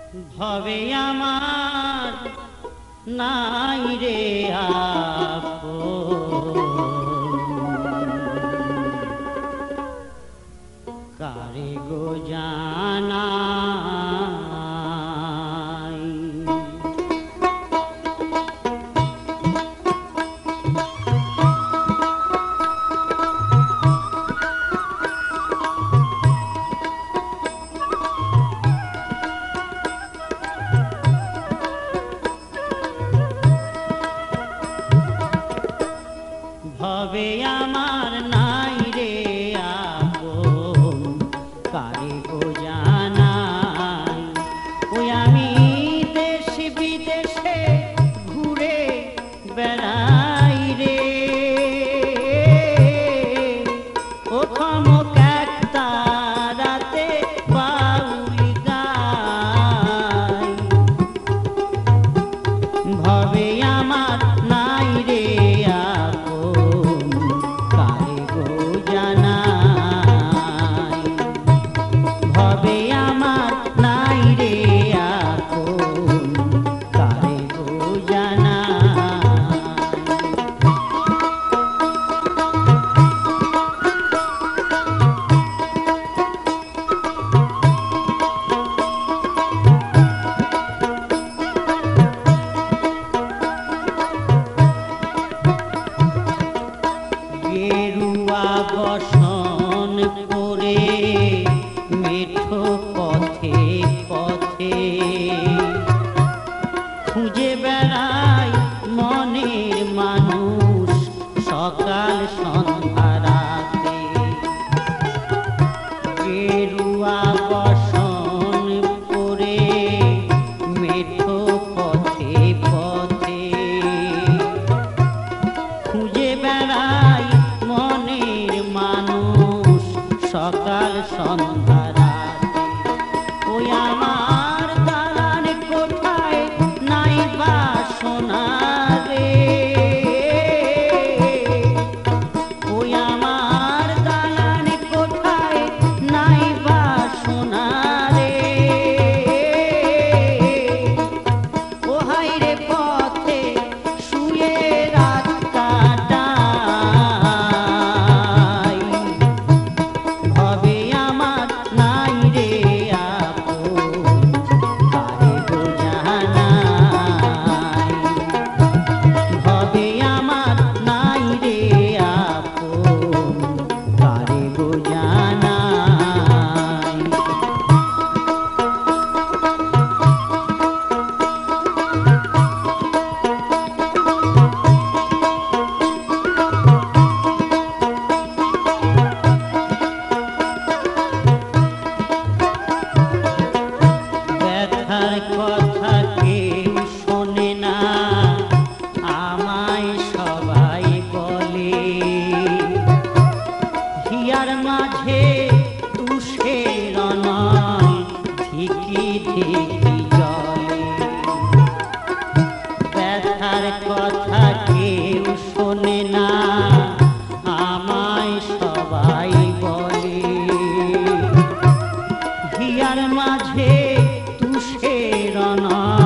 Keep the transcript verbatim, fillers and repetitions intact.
ভবে আমার নাই রে আপন, কারে গো জানাই। ভবে আমার নাই রে আপন, কারে গো জানাই। ওই আমি দেশ বিদেশে ঘুরে বেড়াই রে, ও থমক এক তারাতে বাউল গাই। ভবে আমার নাই রে আপন, কারে গো জানাই। ভবে আমার নাই রে আপন, কারে গো জানাই। গেরুয়া বসন পরে মেঠো পথে পথে খুঁজে বেড়াই মনের মানুষ সকাল সন্ধ্যা রাতে। গেরুয়া বসন পরে মেঠো পথে পথে খুঁজে বেড়াই মনের মানুষ সকাল সন্ধ্যা রাতে। ওই আমার দালান কোঠায় নাই বাসনা রে, ওই আমার দালান কোঠায় নাই বাসনা রে। ও হায় রে পথে শুয়ে রাত কাটাই। ভবে আমার নাই রে আপন, কারে গো জানাই। ভবে আমার নাই রে আপন, কারে গো জানাই। ব্যথার কথা কেউ শোনে না, আমায় সবাই বলে। হিয়ার মাঝে তুষের নয় ধিকি ধিকি জলে। ব্যথার কথা কেউ শোনে না, আমায় সবাই বলে। হিয়ার মাঝে তুষের নয়